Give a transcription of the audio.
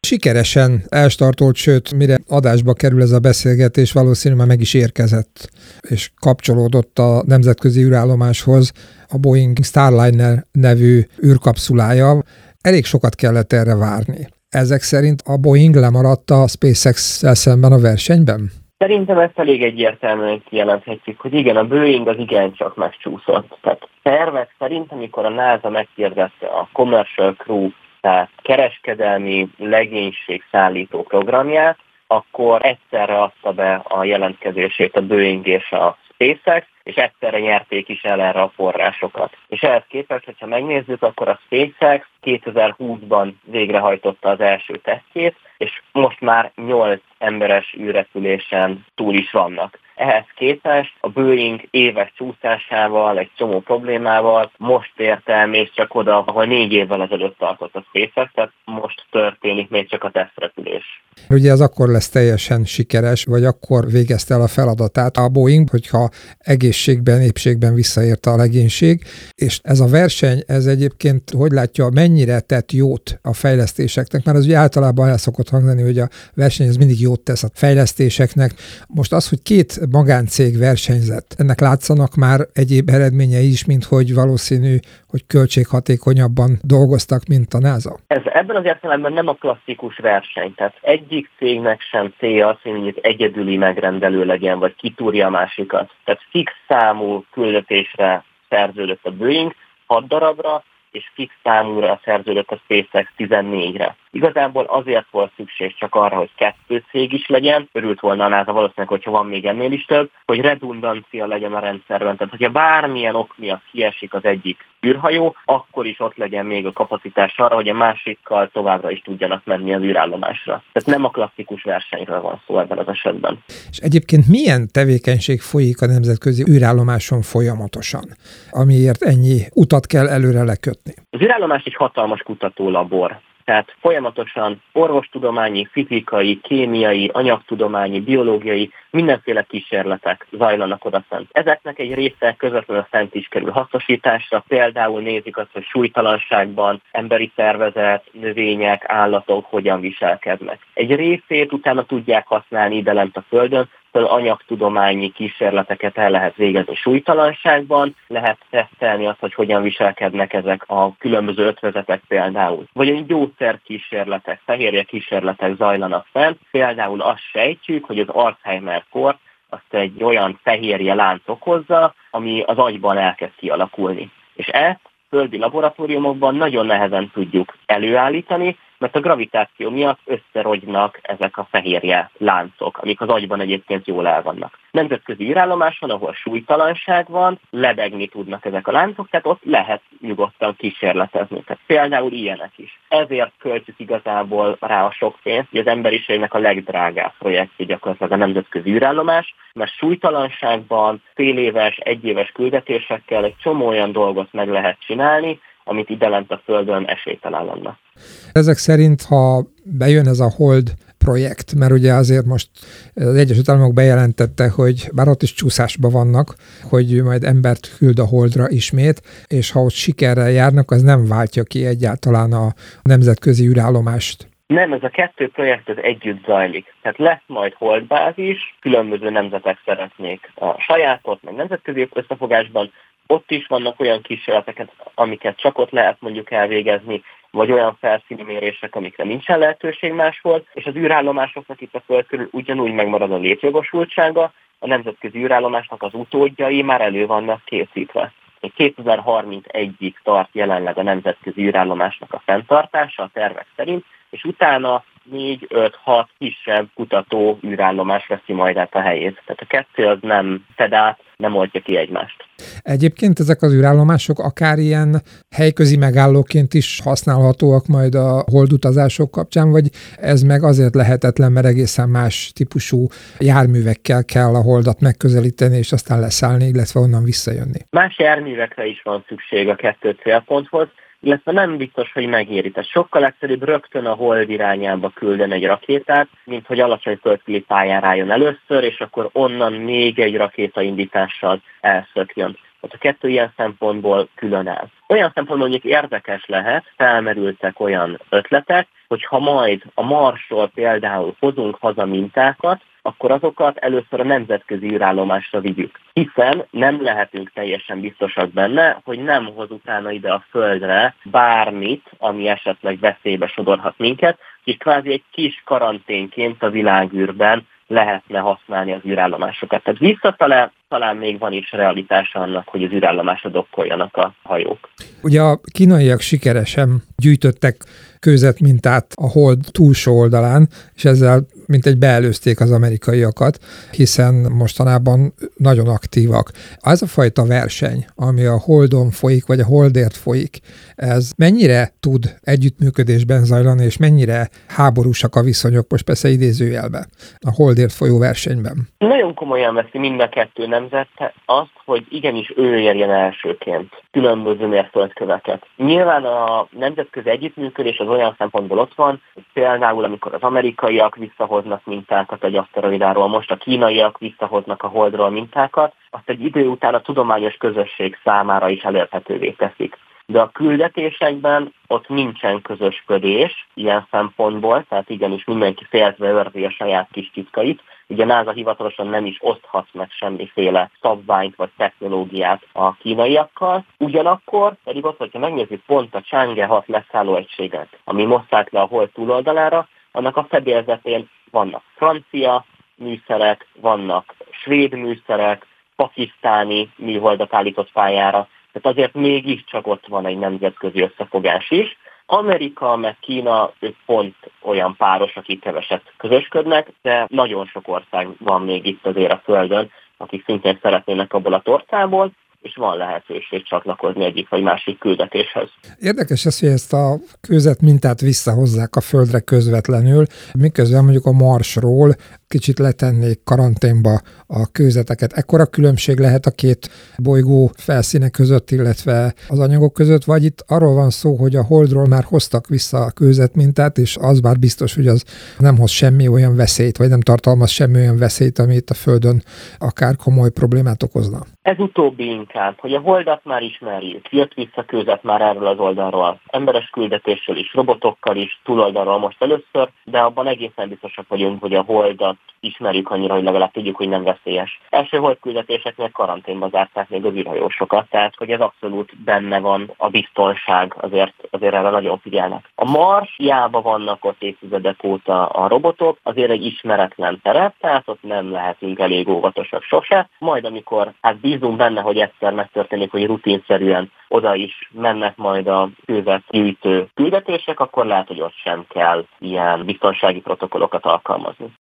sikeresen elstartolt, sőt, mire adásba kerül ez a beszélgetés, valószínűleg már meg is érkezett, és kapcsolódott a nemzetközi űrállomáshoz a Boeing Starliner nevű űrkapszulája. Elég sokat kellett erre várni. Ezek szerint a Boeing lemaradt a SpaceX-szel szemben a versenyben? Szerintem ezt elég egyértelműen kijelenthetjük, hogy igen, a Boeing az igencsak megcsúszott. Tehát tervek szerint, amikor a NASA megkérdezte a Commercial Crew, tehát kereskedelmi legénységszállító programját, akkor egyszerre adta be a jelentkezését a Boeing és a SpaceX, és egyszerre nyerték is el erre a forrásokat. És ehhez képest, hogyha megnézzük, akkor a SpaceX 2020-ban végrehajtotta az első tesztjét, és most már 8 emberes űrrepülésen túl is vannak. Ehhez képest a Boeing éves csúszásával, egy csomó problémával most ért el még csak oda, ahol 4 évvel ezelőtt tartott a SpaceX, tehát most történik még csak a tesztrepülés. Ugye ez akkor lesz teljesen sikeres, vagy akkor végezte el a feladatát a Boeing, hogyha egészségben, épségben visszaérte a legénység, és ez a verseny, ez egyébként, hogy látja, mennyire tett jót a fejlesztéseknek, mert az ugye általában el szokott hangzani, hogy a verseny ez mindig jót tesz a fejlesztéseknek. Most az, hogy 2 magáncég versenyzett, ennek látszanak már egyéb eredményei is, mint hogy valószínű, hogy költséghatékonyabban dolgoztak, mint a NASA. Ez ebben az értelemben nem a klasszikus verseny, tehát egyik cégnek sem célja az, hogy mondjuk egyedüli megrendelő legyen, vagy kitúrja a másikat. Tehát fix számú küldetésre szerződött a Boeing 6 darabra, és fix számúra szerződött a SpaceX 14-re. Igazából azért volt szükség csak arra, hogy 2 cég is legyen, örült volna a NASA valószínűleg, hogyha van még ennél is több, hogy redundancia legyen a rendszerben. Tehát, hogyha bármilyen ok miatt kiesik az egyik űrhajó, akkor is ott legyen még a kapacitás arra, hogy a másikkal továbbra is tudjanak menni az űrállomásra. Tehát nem a klasszikus versenyről van szó ebben az esetben. És egyébként milyen tevékenység folyik a nemzetközi űrállomáson folyamatosan, amiért ennyi utat kell előre lekötni? Az űrállomás egy hatalmas kutatólabor. Tehát folyamatosan orvostudományi, fizikai, kémiai, anyagtudományi, biológiai, mindenféle kísérletek zajlanak odafent. Ezeknek egy része közvetlenül fent is kerül hasznosításra, például nézik azt, hogy súlytalanságban emberi szervezet, növények, állatok hogyan viselkednek. Egy részét utána tudják használni ide lent a Földön, anyagtudományi kísérleteket el lehet végezni súlytalanságban, lehet tesztelni azt, hogy hogyan viselkednek ezek a különböző ötvözetek például. Vagy egy gyógyszerkísérletek, fehérje kísérletek zajlanak fent, például azt sejtjük, hogy az Alzheimer-kort azt egy olyan fehérje lánc okozza, ami az agyban elkezd kialakulni. És ezt földi laboratóriumokban nagyon nehezen tudjuk előállítani, mert a gravitáció miatt összerogynak ezek a fehérje láncok, amik az agyban egyébként jól el vannak. Nemzetközi űrállomáson, ahol súlytalanság van, lebegni tudnak ezek a láncok, tehát ott lehet nyugodtan kísérletezni. Tehát például ilyenek is. Ezért költjük igazából rá a sok pénzt, hogy az emberiségnek a legdrágább projektje gyakorlatilag a nemzetközi űrállomás, mert súlytalanságban féléves, egyéves küldetésekkel egy csomó olyan dolgot meg lehet csinálni, amit ide lent a Földön esélytelen lenne. Ezek szerint, ha bejön ez a Hold projekt, mert ugye azért most az Egyesült Államok bejelentette, hogy bár ott is csúszásban vannak, hogy majd embert küld a Holdra ismét, és ha ott sikerrel járnak, az nem váltja ki egyáltalán a nemzetközi űrállomást. Nem, ez a 2 projekt az együtt zajlik. Tehát lesz majd holdbázis, különböző nemzetek szeretnék a sajátot, meg nemzetközi összefogásban. Ott is vannak olyan kísérleteket, amiket csak ott lehet mondjuk elvégezni, vagy olyan felszíni mérések, amikre nincsen lehetőség máshol, és az űrállomásoknak itt a Föld körül ugyanúgy megmarad a létjogosultsága, a nemzetközi űrállomásnak az utódjai már elő vannak készítve. 2031-ig tart jelenleg a nemzetközi űrállomásnak a fenntartása a tervek szerint, és utána 4-5-6 kisebb kutató űrállomás veszi majd át a helyét. Tehát a 2 az nem fed át, nem oldja ki egymást. Egyébként ezek az űrállomások akár ilyen helyközi megállóként is használhatóak majd a holdutazások kapcsán, vagy ez meg azért lehetetlen, mert egészen más típusú járművekkel kell a holdat megközelíteni, és aztán leszállni, illetve onnan visszajönni? Más járművekre is van szükség a 2 célponthoz, illetve nem biztos, hogy megéri. Tehát sokkal egyszerűbb rögtön a hold irányába küldeni egy rakétát, mint hogy alacsony földkörüli pályán álljon először, és akkor onnan még egy rakétaindítással elszökjön. Tehát a 2 ilyen szempontból külön áll. Olyan szempontból mondjuk érdekes lehet, felmerültek olyan ötletek, hogy ha majd a Marsról például hozunk haza mintákat, akkor azokat először a nemzetközi űrállomásra vigyük. Hiszen nem lehetünk teljesen biztosak benne, hogy nem hoz utána ide a Földre bármit, ami esetleg veszélybe sodorhat minket, és kvázi egy kis karanténként a világűrben lehetne használni az űrállomásokat. Tehát visszafele talán még van is realitása annak, hogy az űrállomásra dokkoljanak a hajók. Ugye a kínaiak sikeresen gyűjtöttek kőzetmintát a hold túlsó oldalán, és ezzel mintegy beelőzték az amerikaiakat, hiszen mostanában nagyon aktívak. Az a fajta verseny, ami a holdon folyik, vagy a holdért folyik, ez mennyire tud együttműködésben zajlani, és mennyire háborúsak a viszonyok, most persze idézőjelben, a holdért folyó versenyben? Nagyon komolyan veszi mind a kettő nemzet azt, hogy igenis ő érjen elsőként különböző mérföldköveket. Nyilván a nemzetközi együttműködés az olyan szempontból ott van, például amikor az amerikaiak visszahoznak mintákat egy aszteroidáról, most a kínaiak visszahoznak a holdról mintákat, azt egy idő után a tudományos közösség számára is elérhetővé teszik. De a küldetésekben ott nincsen közösködés ilyen szempontból, tehát igenis mindenki féltve őrzi a saját kis titkait. Ugye NASA hivatalosan nem is oszthat meg semmiféle szabványt vagy technológiát a kínaiakkal. Ugyanakkor pedig ott, hogyha megnézzük pont a Chang'e 6 leszállóegységet, ami mosszák le a hold túloldalára, annak a fedélzetén vannak francia műszerek, vannak svéd műszerek, pakisztáni műholdat állított pályára, tehát azért mégiscsak ott van egy nemzetközi összefogás is. Amerika meg Kína, ők pont olyan páros, akik keveset közösködnek, de nagyon sok ország van még itt azért a Földön, akik szintén szeretnének abból a tortából, és van lehetőség csatlakozni egyik vagy másik küldetéshez. Érdekes az, hogy ezt a kőzetmintát visszahozzák a Földre közvetlenül, miközben mondjuk a Marsról kicsit letennék karanténba a kőzeteket. Ekkora különbség lehet a két bolygó felszíne között, illetve az anyagok között, vagy itt arról van szó, hogy a Holdról már hoztak vissza a kőzetmintát, és az bár biztos, hogy az nem hoz semmi olyan veszélyt, vagy nem tartalmaz semmi olyan veszélyt, ami itt a Földön akár komoly problémát okozna. Ez utóbbi inkább, hogy a Holdat már ismerjük, jött vissza kőzet már erről az oldalról, emberes küldetéssel is, robotokkal is, túloldalról most először, de abban egészen biztosak vagyunk, hogy a Holdat ismerjük annyira, hogy legalább tudjuk, hogy nem veszélyes. Első holdküldetéseknél karanténba zárták még az űrhajósokat, tehát hogy ez abszolút benne van a biztonság, azért erre nagyon figyelnek. A Mars, hiába vannak ott évtizedek óta a robotok, azért egy ismeretlen terep, tehát ott nem lehetünk elég óvatosak sose. Majd amikor bízunk benne, hogy egyszer megtörténik, hogy rutinszerűen oda is mennek majd a kőzetgyűjtő küldetések, akkor lehet, hogy ott sem kell ilyen biztonsági protokollokat alkalmazni.